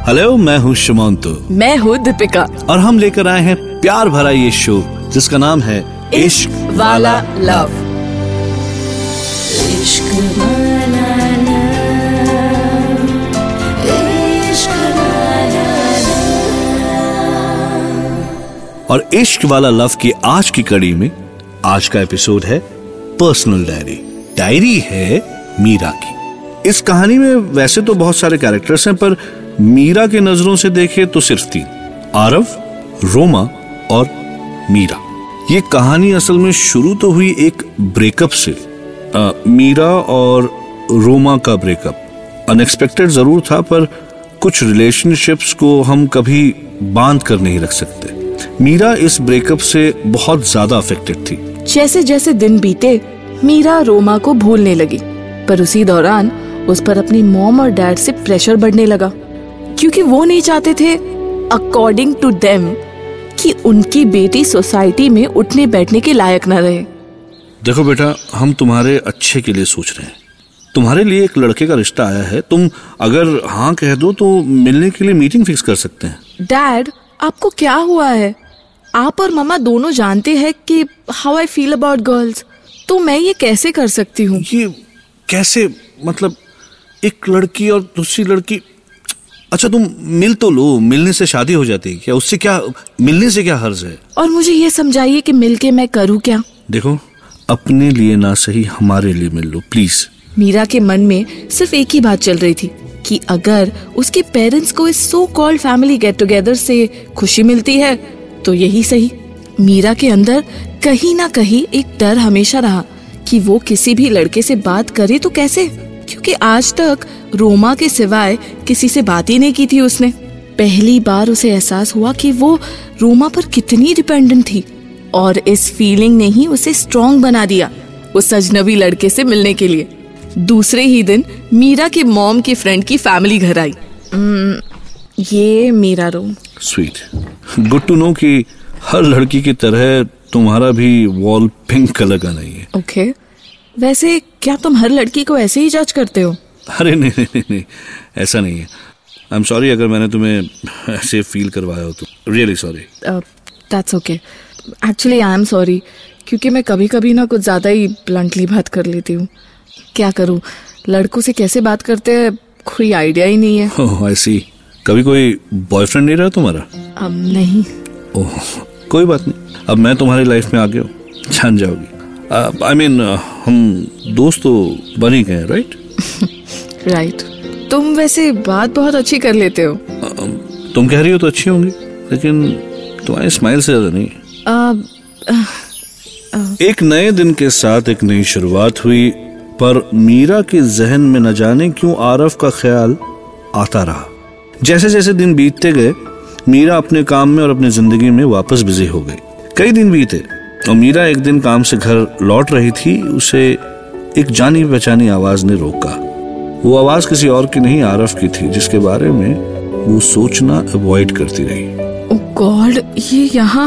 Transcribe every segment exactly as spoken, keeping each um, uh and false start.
Hello, मैं हूँ शुमांतु। मैं हूँ दीपिका। और हम लेकर आए हैं प्यार भरा ये शो जिसका नाम है इश्क वाला लव। इश्क वाला लव, इश्क वाला लव। और इश्क वाला लव की आज की कड़ी में आज का एपिसोड है पर्सनल डायरी। डायरी है मीरा की। इस कहानी में वैसे तो बहुत सारे कैरेक्टर्स हैं, पर मीरा के नजरों से देखे तो सिर्फ तीन, आरव, रोमा और मीरा। ये कहानी असल में शुरू तो हुई एक ब्रेकअप से। आ, मीरा और रोमा का ब्रेकअप अनएक्सपेक्टेड जरूर था, पर कुछ रिलेशनशिप्स को हम कभी बांध कर नहीं रख सकते। मीरा इस ब्रेकअप से बहुत ज्यादा अफेक्टेड थी। जैसे जैसे दिन बीते मीरा रोमा को भूलने लगी, पर उसी दौरान उस पर अपनी मॉम और डैड से प्रेशर बढ़ने लगा, क्योंकि वो नहीं चाहते थे अकॉर्डिंग टू देम कि उनकी बेटी सोसाइटी में उठने बैठने के लायक न रहे। देखो बेटा, हम तुम्हारे अच्छे के लिए सोच रहे हैं। तुम्हारे लिए एक लड़के का रिश्ता आया है। तुम अगर हाँ कह दो तो मिलने के लिए मीटिंग फिक्स कर सकते हैं। डैड, आपको क्या हुआ है? आप और मम्मा दोनों जानते हैं कि how I feel about girls, तो मैं ये कैसे कर सकती हूँ? ये कैसे? मतलब एक लड़की और दूसरी लड़की। अच्छा तुम मिल तो लो, मिलने से शादी हो जाती है क्या? उससे क्या, मिलने से क्या हर्ज है? और मुझे ये समझाइए कि मिलके मैं करूँ क्या? देखो, अपने लिए ना सही हमारे लिए मिल लो प्लीज। मीरा के मन में सिर्फ एक ही बात चल रही थी कि अगर उसके पेरेंट्स को इस so called family get together से खुशी मिलती है तो यही सही। मीरा के अंदर कहीं ना कहीं एक डर हमेशा रहा कि वो किसी भी लड़के से बात करे तो कैसे, क्योंकि आज तक रोमा के सिवाय किसी से बात ही नहीं की थी उसने। पहली बार उसे एहसास हुआ कि वो रोमा पर कितनी डिपेंडेंट थी, और इस फीलिंग ने ही उसे स्ट्रॉन्ग बना दिया उस अजनबी लड़के से मिलने के लिए। दूसरे ही दिन मीरा के मॉम की फ्रेंड की फैमिली घर आई। ये मेरा room. Sweet, good to know कि हर लड़की की तरह तुम्हारा भी वॉल पिंक कलर का नहीं है। Okay okay. वैसे क्या तुम हर लड़की को ऐसे ही जज करते हो? अरे नहीं नहीं नहीं, नहीं ऐसा नहीं है। आई एम सॉरी अगर मैंने तुम्हें ऐसे फील करवाया हो तो। Really sorry. That's okay. Actually I am sorry, क्योंकि मैं कभी कभी ना कुछ ज्यादा ही ब्लंटली बात कर लेती हूँ। क्या करूँ, लड़कों से कैसे बात करते हैं कोई आइडिया ही नहीं है। ओह आई सी। कभी कोई बॉयफ्रेंड नहीं रहा तुम्हारा? अब नहीं। ओह कोई बात नहीं, अब मैं तुम्हारी लाइफ में आ गया हूँ, जान जाओगी। आई मीन हम दोस्त तो बन ही गए, राइट? राइट। तुम वैसे बात बहुत अच्छी कर लेते हो। uh, तुम कह रही हो तो अच्छी होंगी, लेकिन तुम्हारी स्माइल से ज्यादा नहीं। uh, uh, uh, एक नए दिन के साथ एक नई शुरुआत हुई, पर मीरा के जहन में न जाने क्यों आरव का ख्याल आता रहा। जैसे जैसे दिन बीतते गए मीरा अपने काम में और अपनी जिंदगी में वापस बिजी हो गई। कई दिन बीते और मीरा एक दिन काम से घर लौट रही थी। उसे एक जानी पहचानी आवाज ने रोका। वो आवाज किसी और की नहीं, आरव की थी, जिसके बारे में वो सोचना अवॉइड करती रही। ओह गॉड, ये यहाँ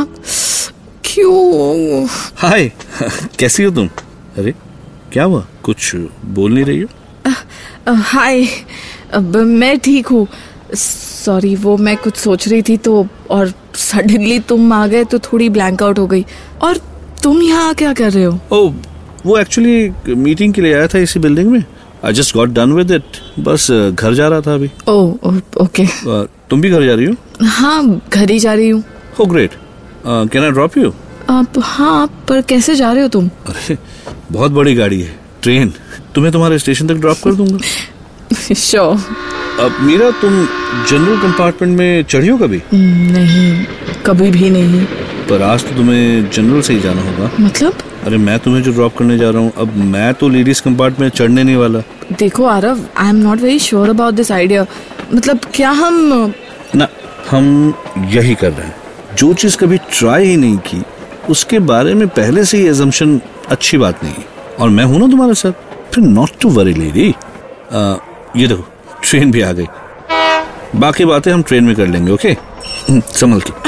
क्यों? हाय, कैसी हो तुम? अरे क्या हुआ, कुछ बोल नहीं रही हो? हाय, मैं ठीक हूँ। सॉरी, वो मैं कुछ सोच रही थी तो, और सडनली तुम आ गए तो थोड़ी ब्लैंक आउट हो गई। और तुम यहाँ क्या कर रहे हो? ओह, वो एक्चुअली मीटिंग के लिए आया था इसी बिल्डिंग में। I just got done with it. बस घर जा रहा था अभी। Oh okay. तुम भी घर जा रही हो? हाँ, घर ही जा रही हूँ। Oh great. Can I drop you? हाँ, पर कैसे जा रहे हो तुम? अरे बहुत बड़ी गाड़ी है, ट्रेन। तुम्हें तुम्हारे स्टेशन तक ड्रॉप कर दूंगा। श्योर। अब मीरा, तुम जनरल कंपार्टमेंट में चढ़ी हो कभी? नहीं, कभी भी नहीं। पर आज तो तुम्हें जनरल से ही जाना होगा। मतलब? अरे मैं तुम्हें जो ड्रॉप करने जा रहा हूँ, अब मैं तो लेडीज कंपार्टमेंट में चढ़ने नहीं वाला। देखो Aarav, I am not very sure about this idea. मतलब क्या हम ना, हम यही कर रहे हैं। जो चीज कभी ट्राई ही नहीं की उसके बारे में पहले से ही एजम्पशन अच्छी बात नहीं है। और मैं हूं ना तुम्हारे साथ, फिर नॉट टू वरी लेडी। ये देखो, ट्रेन भी आ गई। बाकी बातें हम ट्रेन में कर लेंगे, ओके? संभल के।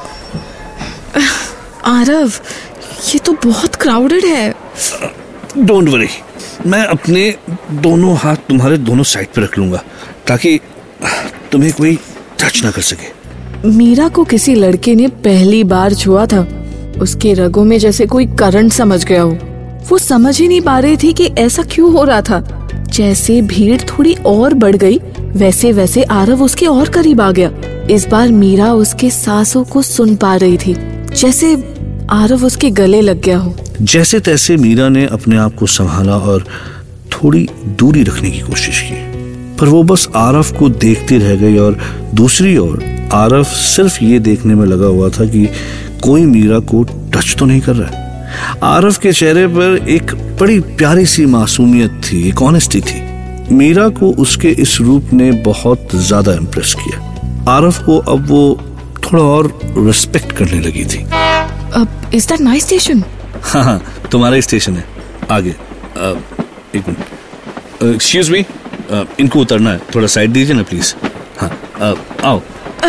आरव, ये तो बहुत क्राउडेड है। डोंट वरी, मैं अपने दोनों हाथ तुम्हारे दोनों साइड पे रख लूंगा ताकि तुम्हें कोई टच ना कर सके। मीरा को किसी लड़के ने पहली बार छुआ था। उसके रगों में जैसे कोई करंट समझ गया हो। वो समझ ही नहीं पा रही थी कि ऐसा क्यों हो रहा था। जैसे भीड़ थोड़ी और बढ़ गई वैसे वैसे आरव उसके और करीब आ गया। इस बार मीरा उसके सांसों को सुन पा रही थी, जैसे आरव उसके गले लग गया हो। जैसे तैसे मीरा ने अपने आप को संभाला और थोड़ी दूरी रखने की कोशिश की, पर वो बस आरव को देखती रह गई। और दूसरी ओर आरव सिर्फ ये देखने में लगा हुआ था कि कोई मीरा को टच तो नहीं कर रहा है। आरव के चेहरे पर एक बड़ी प्यारी सी मासूमियत थी, एक ऑनेस्टी थी। मीरा को उसके इस रूप ने बहुत ज्यादा इम्प्रेस किया। आरव को अब वो थोड़ा और रिस्पेक्ट करने लगी थी। अब इज दैट माय स्टेशन? हाँ हाँ, तुम्हारा ही स्टेशन है, आगे। आ, एक मिनट, एक्सक्यूज मी, इनको उतरना है, थोड़ा साइड दीजिए ना प्लीज। हाँ, आ, आओ।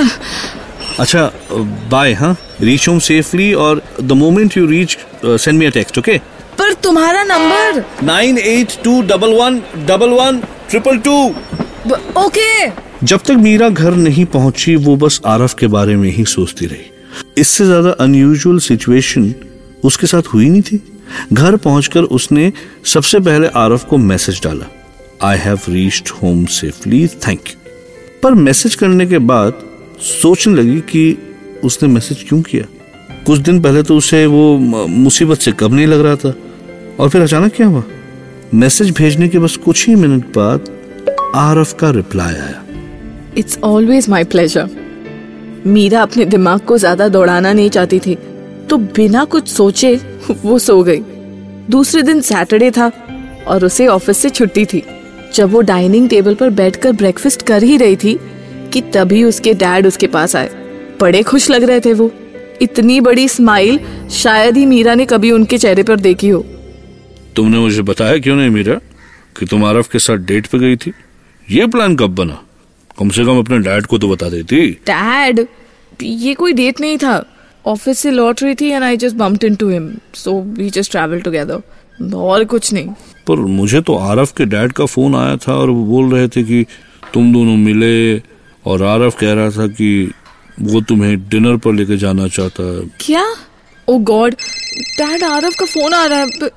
अच्छा, बाय। हाँ, रीच होम सेफली और the moment you reach send me a text, okay? पर तुम्हारा number nine eight two double one double one triple two. Okay. जब तक मीरा घर नहीं पहुंची वो बस आरव के बारे में ही सोचती रही। इससे ज्यादा अनयूजुअल सिचुएशन उसके साथ हुई नहीं थी। घर पहुंचकर उसने सबसे पहले आरव को मैसेज डाला, I have reached home safely, thank you. पर मैसेज करने के बाद सोचने लगी कि उसने मैसेज क्यों किया। कुछ दिन पहले तो उसे वो मुसीबत से कब नहीं लग रहा था, और फिर अचानक क्या हुआ? मैसेज भेजने के बस कुछ ही मिनट बाद आरव का रिप्लाई आया, it's always my pleasure. Meera अपने दिमाग को ज्यादा दौड़ाना नहीं चाहती थी, तो बिना कुछ सोचे वो सो गई। दूसरे दिन सैटरडे था और उसे ऑफिस से छुट्टी थी। जब वो डाइनिंग टेबल पर बैठकर ब्रेकफास्ट कर ही रही थी कि तभी उसके डैड उसके पास आए। बड़े खुश लग रहे थे वो। इतनी बड़ी स्माइल शायद ही मीरा ने कभी उनके चेहरे पर देखी हो। तुमने मुझे बताया क्यों नहीं मीरा कि तुम आरव के साथ डेट पे गई थी? ये प्लान कब बना? कम से कम अपने डैड को तो बता देती। डैड, ये कोई डेट नहीं था। ऑफिस से लौट रही थी and I just bumped into him, so we just travel together, और कुछ नहीं। पर मुझे तो आरव के डैड का फोन आया था और वो बोल रहे थे कि तुम दोनों मिले, और आरव कह रहा था कि वो तुम्हें डिनर पर लेके जाना चाहता है। क्या? ओ गॉड, डैड, आरव का फोन आ रहा है।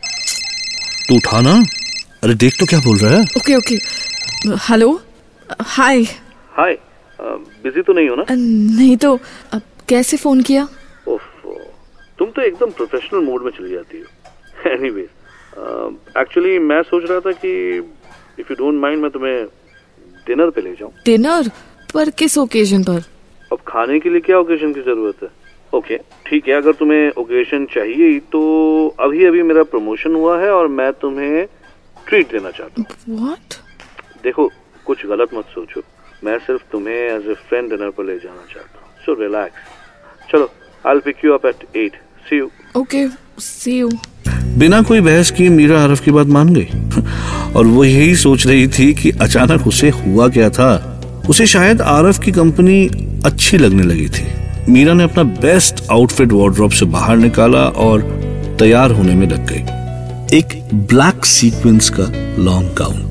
तू उठाना। अरे देख तो क्या बोल रहा है। Okay okay, hello, hi. Hi, busy तो नहीं हो ना? नहीं तो। अब कैसे फोन किया? ओफ, तुम तो एकदम प्रोफेशनल मोड में चली जाती हो। एनीवेज, एक्चुअली मैं सोच रहा था कि इफ यू डोंट माइंड मैं तुम्हें डिनर पे ले जाऊं। डिनर पर? किस ओकेजन पर? अब खाने के लिए क्या ओकेजन की जरूरत है? ओके ठीक है, अगर तुम्हें ओकेजन चाहिए तो अभी अभी मेरा प्रमोशन हुआ है और मैं तुम्हें ट्रीट देना चाहता हूँ। व्हाट? देखो, कुछ गलत मत सोचो, मैं सिर्फ तुम्हें एज ए फ्रेंड डिनर पर ले जाना चाहता हूँ, सो रिलैक्स। चलो, I will pick you up at eight, see you. Okay, see you. बिना कोई बहस किए मीरा आरव की बात मान गई और वो यही सोच रही थी कि अचानक उसे हुआ क्या था। उसे शायद आरव की कंपनी अच्छी लगने लगी थी। मीरा ने अपना बेस्ट आउटफिट वार्डरोब से बाहर निकाला और तैयार होने में लग गई। एक ब्लैक सीक्वेंस का लॉन्ग गाउन।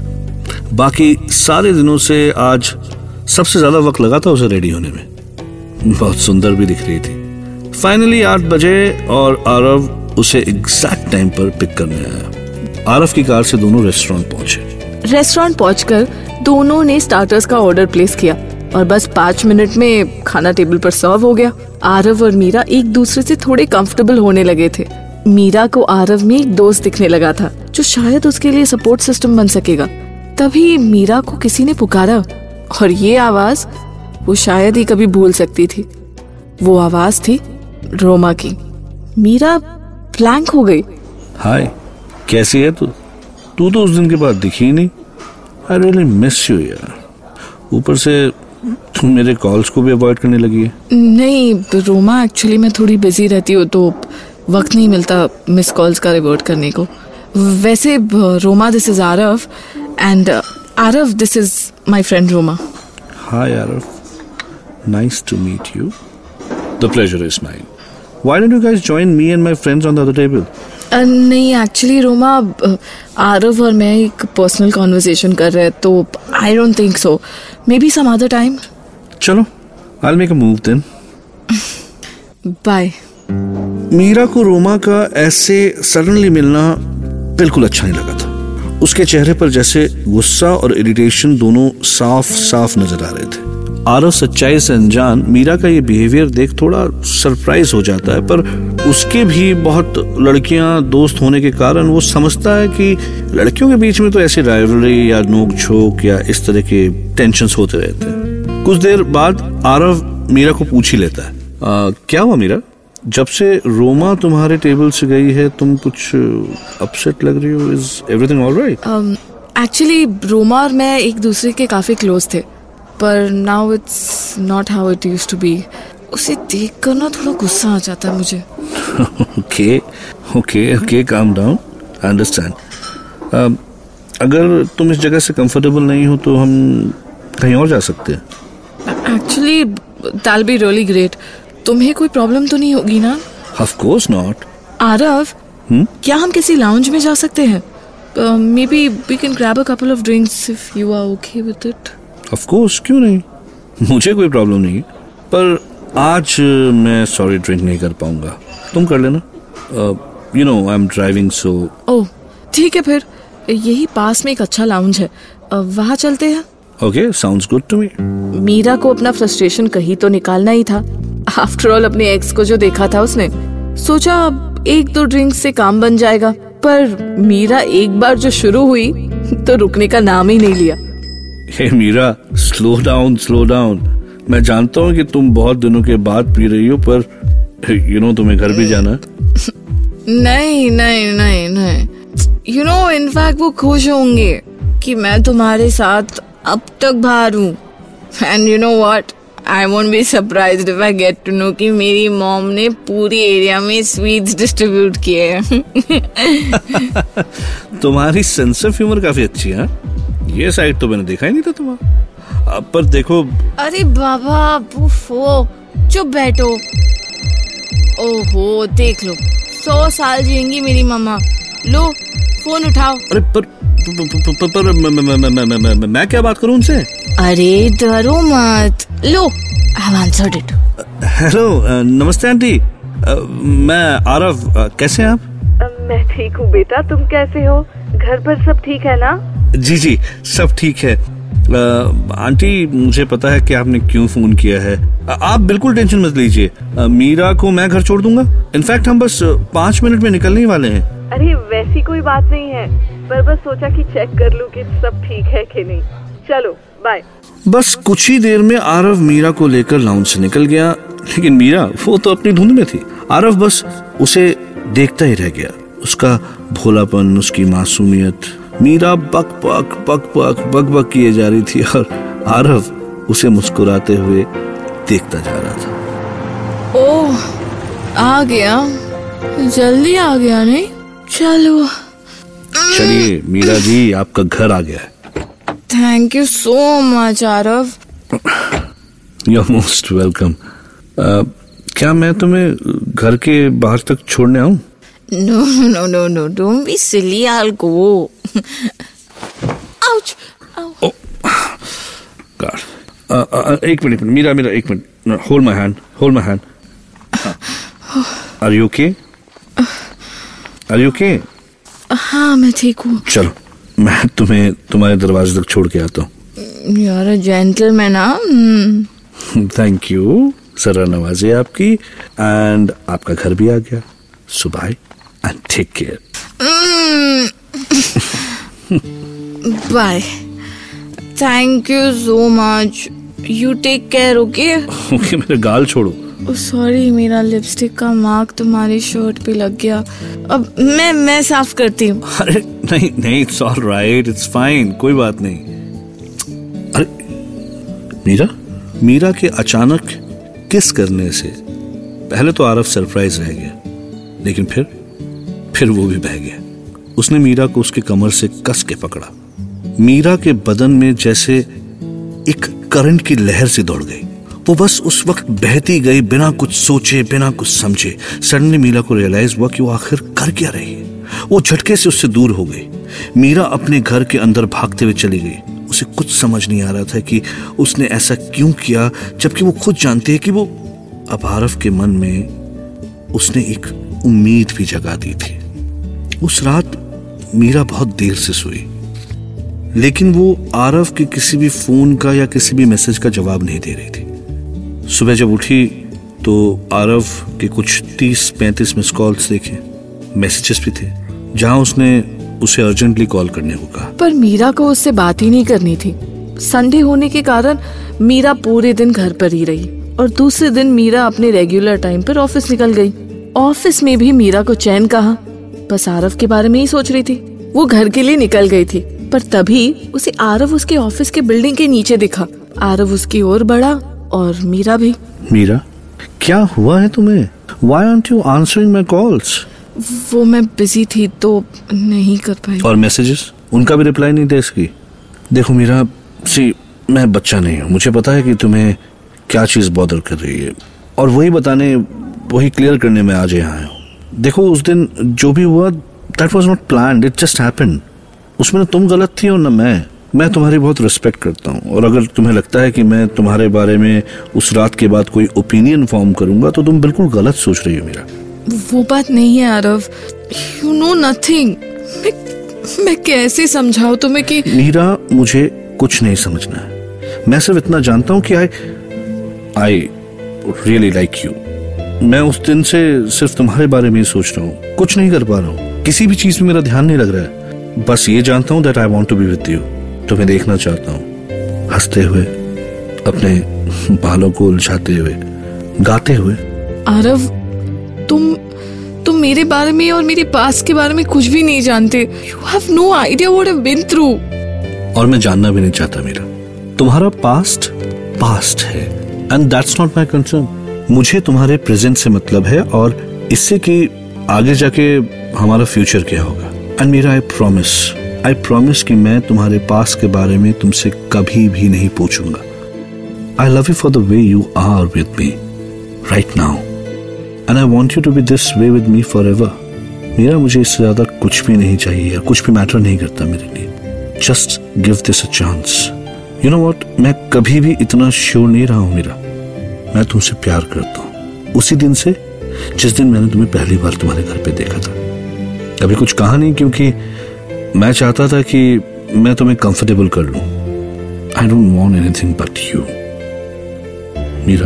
बाकी सारे दिनों से आज सबसे ज्यादा वक्त लगा था उसे रेडी होने में। बहुत सुंदर भी दिख रही थी। फाइनली आठ बजे और आरव उसे एग्जैक्ट टाइम पर पिक करने आया। आरव की कार से दोनों रेस्टोरेंट पहुंचे। रेस्टोरेंट पहुंचकर दोनों ने स्टार्टर्स का ऑर्डर प्लेस किया और बस पाँच मिनट में खाना टेबल पर सर्व हो गया। आरव और मीरा एक दूसरे से थोड़े कंफर्टेबल होने लगे थे। मीरा को आरव में एक दोस्त दिखने लगा था जो शायद उसके लिए सपोर्ट सिस्टम बन सकेगा। तभी मीरा को किसी ने पुकारा और ये आवाज वो शायद ही कभी भूल सकती थी। वो आवाज थी रोमा की। मीरा ब्लैंक हो गई। हाय, कैसी है तू? तू तो उस दिन के बाद दिखी ही नहीं। आई रियली मिस यू यार। ऊपर से तुम मेरे कॉल्स को भी अवॉइड करने लगी है। नहीं रोमा, एक्चुअली मैं थोड़ी बिजी रहती हूँ तो वक्त नहीं मिलता मिस कॉल्स का रिवर्ट करने को। वैसे Roma, this is Aarav and Aarav, this is my friend Roma. Hi Aarav, nice to meet you. The pleasure is mine. Why don't you guys join me and my friends on the other table? uh, नहीं actually Roma, Aarav और मैं एक personal conversation कर रहे हैं तो I don't think so, maybe some other time. चलो, I'll make a move then. Bye. Meera को रोमा का ऐसे सडनली मिलना बिल्कुल अच्छा नहीं लगा था। उसके चेहरे पर जैसे गुस्सा और इरिटेशन दोनों साफ साफ नजर आ रहे थे। आरव सच्चाई से अनजान मीरा का ये बिहेवियर देख थोड़ा सरप्राइज हो जाता है, पर उसके भी बहुत लड़कियां दोस्त होने के कारण वो समझता है कि लड़कियों के बीच में तो ऐसी राइवलरी या नोक झोंक या इस तरह के टेंशन्स होते रहते हैं। कुछ देर बाद आरव मीरा को पूछ ही लेता है, आ, क्या हुआ मीरा, जब से रोमा तुम्हारे टेबल से गई है तुम कुछ अपसेट लग रही हो, is everything alright? Actually Roma और मैं एक दूसरे के काफी क्लोज थे, पर now it's not how it used to be. उसे देखकर ना थोड़ा गुस्सा आ जाता है मुझे। Okay okay okay, calm down, I understand. अगर तुम इस जगह से कंफर्टेबल नहीं हो तो हम कहीं और जा सकते हैं। Actually that'll be really great. तुम्हें कोई प्रॉब्लम तो नहीं होगी ना? Of course not. Aarav, hmm? क्या हम किसी लाउंज में जा सकते हैं? Maybe we can grab a couple of drinks if you are okay with it. Of course, क्यों नहीं, मुझे कोई प्रॉब्लम नहीं, पर आज मैं सॉरी ड्रिंक नहीं कर पाऊंगा, तुम कर लेना। You know I am driving so. Oh ठीक है, फिर यही पास में एक अच्छा लाउंज है, वहाँ चलते हैं। Okay, sounds good to me. Meera को अपना फ्रस्ट्रेशन कहीं तो निकालना ही था। आफ्टर ऑल अपने एक्स को जो देखा था उसने, सोचा अब एक दो ड्रिंक से काम बन जाएगा, पर मीरा एक बार जो शुरू हुई तो रुकने का नाम ही नहीं लिया। Hey Meera, slow down slow down. मैं जानता हूँ कि तुम बहुत दिनों के बाद पी रही हो, पर यू नो तुम्हें घर भी जाना है। नहीं नहीं नहीं नहीं, यू नो इनफैक्ट वो खुश होंगे कि मैं तुम्हारे साथ अब तक बाहर हूँ। And you know what, I won't be surprised if I get to know कि मेरी मॉम ने पूरी एरिया में स्वीट्स डिस्ट्रीब्यूट किए हैं। तुम्हारी सेंस ऑफ ह्यूमर काफी अच्छी है। ये साइड तो मैंने देखा ही नहीं था तुम्हारा। अब पर देखो। अरे बाबा बुफो, चुप बैठो। ओहो देख लो, सौ साल जिएंगी मेरी मम्मा। लो फोन उठाओ। अरे पर पर, पर, पर मैं, मैं, मैं, मैं, मैं, मैं, मैं क्या बात करूं उनसे? अरे डरो मत, लो आई आंसर्ड इट। हेलो, नमस्ते आंटी, मैं आरव, कैसे हैं आप? मैं ठीक हूँ बेटा, तुम कैसे हो? घर पर सब ठीक है ना? जी जी सब ठीक है। आ, आंटी मुझे पता है कि आपने क्यों फोन किया है। आ, आप बिल्कुल टेंशन मत लीजिए, मीरा को मैं घर छोड़ दूंगा। इनफैक्ट हम बस पाँच मिनट में निकलने ही वाले हैं। अरे वैसी कोई बात नहीं है, पर बस सोचा कि चेक कर लूं कि सब ठीक है कि नहीं। चलो बाय। बस कुछ ही देर में आरव मीरा को लेकर लाउंज से निकल गया, लेकिन मीरा वो तो अपनी धुन में थी। आरव बस उसे देखता ही रह गया, उसका भोलापन, उसकी मासूमियत। मीरा बक बक बक बक बक बक किए जा रही थी और आरव उसे मुस्कुराते हुए देखता जा रहा था। ओह आ गया, जल्दी आ गया नहीं? चलो चलिए मीरा जी, आपका घर आ गया है। Thank you so much Aarav. You are most welcome. क्या मैं तुम्हें घर के बाहर तक छोड़ने आऊं? No no no no, don't be silly, I will go. Ouch. Oh, God. Uh, uh, एक मिनट मीरा मीरा एक minute, hold my hand hold my hand. Are you okay? Are you okay? हाँ मैं ठीक हूँ। चलो मैं तुम्हें तुम्हारे दरवाजे तक छोड़ के आता हूँ। You are a gentleman. Thank you, जरा नवाजी आपकी। एंड आपका घर भी आ गया, so bye and take care. Bye, thank you so much, you take care. Okay okay, मेरे गाल छोड़ो। सॉरी, मेरा लिपस्टिक का मार्क तुम्हारी शर्ट पे लग गया। अब मैं मैं साफ करती हूँ। अरे नहीं नहीं, it's all right, it's fine, कोई बात नहीं। अरे मीरा मीरा के अचानक किस करने से पहले तो आरव सरप्राइज रह गया, लेकिन फिर फिर वो भी बह गया। उसने मीरा को उसके कमर से कस के पकड़ा। मीरा के बदन में जैसे एक करंट की लहर सी दौड़ गई। वो बस उस वक्त बहती गई, बिना कुछ सोचे, बिना कुछ समझे। सडनली मीरा को रियलाइज हुआ कि वो आखिर कर क्या रही है। वो झटके से उससे दूर हो गई। मीरा अपने घर के अंदर भागते हुए चली गई। उसे कुछ समझ नहीं आ रहा था कि उसने ऐसा क्यों किया, जबकि वो खुद जानती है कि वो अब आरव के मन में उसने एक उम्मीद भी जगा दी थी। उस रात मीरा बहुत देर से सोई, लेकिन वो आरव के किसी भी फोन का या किसी भी मैसेज का जवाब नहीं दे रही थी। सुबह जब उठी तो आरव के कुछ तीस पैंतीस मिस कॉल्स देखे, मैसेजेस भी थे जहां उसने उसे अर्जेंटली कॉल करने को कहा। पर मीरा को उससे बात ही नहीं करनी थी। संडे होने के कारण मीरा पूरे दिन घर पर ही रही और दूसरे दिन मीरा अपने रेगुलर टाइम पर ऑफिस निकल गई। ऑफिस में भी मीरा को चैन कहाँ, बस आरव के बारे में ही सोच रही थी। वो घर के लिए निकल गई थी, पर तभी उसे आरव उसके ऑफिस के बिल्डिंग के नीचे दिखा। आरव उसकी ओर बढ़ा और मीरा भी। मीरा, क्या हुआ है तुम्हें? Why aren't you answering my calls? वो मैं बिजी थी तो नहीं कर पाई। और मैसेजेस, उनका भी रिप्लाई नहीं था इसकी। देखो मीरा, सी मैं बच्चा नहीं हूँ, मुझे पता है कि तुम्हें क्या चीज बॉदर कर रही है और वही बताने, वही क्लियर करने में आज यहाँ आया हूँ। देखो उस दिन जो भी हुआ, that was not planned, it just happened। उसमें ना तुम गलत थी और ना मैं मैं तुम्हारी बहुत रिस्पेक्ट करता हूँ, और अगर तुम्हें लगता है कि मैं तुम्हारे बारे में उस रात के बाद कोई ओपिनियन फॉर्म करूंगा तो तुम बिल्कुल गलत सोच रही हो मीरा। वो बात नहीं है आरव, यू नो नथिंग। मैं मैं कैसे समझाऊं तुम्हें कि मीरा, मुझे कुछ नहीं समझना है, मैं सिर्फ इतना जानता हूँ कि I I really like you. मैं उस दिन से सिर्फ तुम्हारे बारे में ही सोच रहा हूँ, कुछ नहीं कर पा रहा हूँ, किसी भी चीज में मेरा ध्यान नहीं लग रहा है। बस ये जानता हूँ that I want to be with you, तुम्हें देखना चाहता हूँ हंसते हुए, अपने बालों को उलझाते हुए, गाते हुए। आरव, तुम तुम मेरे बारे में और मेरे पास्ट के बारे में कुछ भी नहीं जानते। You have no idea what I have been through. और मैं जानना भी नहीं चाहता मीरा। तुम्हारा पास्ट पास्ट है and that's not my concern. मुझे तुम्हारे प्रेजेंट से मतलब है और इससे कि आगे जाके हमारा फ्यूचर क्या होगा। And Meera, I promise I promise कि मैं तुम्हारे पास्ट के बारे में तुमसे कभी भी नहीं पूछूंगा। I love you for the way you are with me right now and I want you to be this way with me forever. Meera, मुझे इससे ज्यादा कुछ भी नहीं चाहिए, कुछ भी मैटर नहीं करता मेरे लिए। Just give this a chance. You know what, मैं कभी भी इतना श्योर नहीं रहा हूं मीरा। मैं तुमसे प्यार करता हूं उसी दिन से जिस दिन मैंने तुम्हें पहली बार तुम्हारे घर पे देखा था। अभी कुछ कहा नहीं क्योंकि मैं चाहता था कि मैं तुम्हें कंफर्टेबल कर लूं। I don't want anything but you. Meera,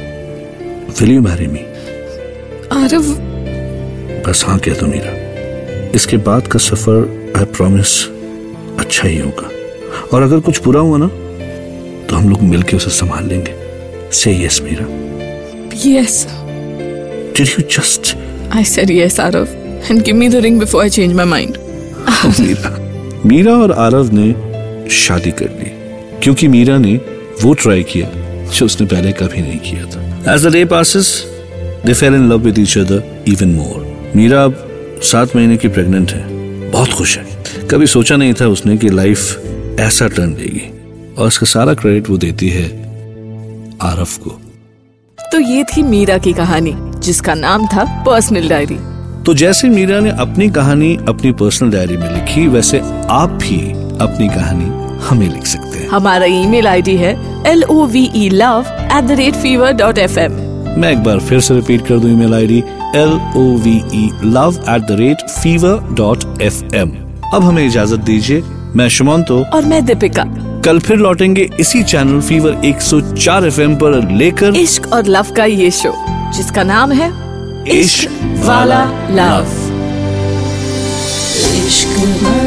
will you marry me? Aarav, बस हाँ कह दो मीरा। इसके बाद का सफर आई प्रॉमिस अच्छा ही होगा, और अगर कुछ बुरा हुआ ना तो हम लोग मिलके उसे संभाल लेंगे। Say yes Meera. Yes. Did you just? I said yes Aarav, and give me the ring before I change my mind. Meera Meera और आरव ने शादी कर ली क्योंकि मीरा ने वो ट्राई किया जो उसने पहले कभी नहीं किया था। As the day passes, they fell in love with each other even more. Meera अब सात महीने की प्रेग्नेंट है, बहुत खुश है। कभी सोचा नहीं था उसने कि लाइफ ऐसा टर्न लेगी, और इसका सारा क्रेडिट वो देती है आरव को। तो ये थी मीरा की कहानी जिसका नाम था पर्सनल डायरी। तो जैसे मीरा ने अपनी कहानी अपनी पर्सनल डायरी में लिखी, वैसे आप भी अपनी कहानी हमें लिख सकते हैं। हमारा ईमेल आईडी है L O V E love at the rate fever dot F M. मैं एक बार फिर से रिपीट कर दूं email ID L O V E love at the rate fever dot F M. अब हमें इजाजत दीजिए। मैं शुमांतो और मैं दीपिका। कल फिर लौटेंगे इसी चैनल फीवर एक सौ चार एफ एम पर लेकर इश्क और लव का ये शो जिसका नाम है इश्क वाला लव। इश्क